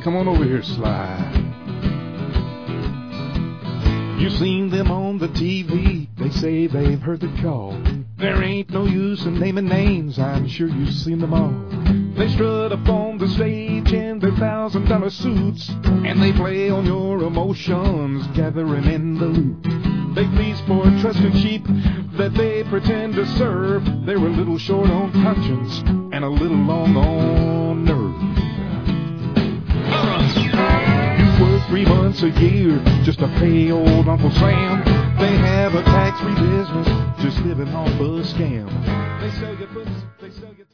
Come on over here, Sly. You seen them on the TV. They say they've heard the call. There ain't no use in naming names. I'm sure you've seen them all. They strut up on the stage in their $1,000 suits, and they play on your emotions, gathering in the loot. They please for trust and sheep that they pretend to serve. They're a little short on conscience and a little long on nerve. You work 3 months a year just to pay old Uncle Sam. They have a tax-free business just living off a scam. They sell you books, they sell you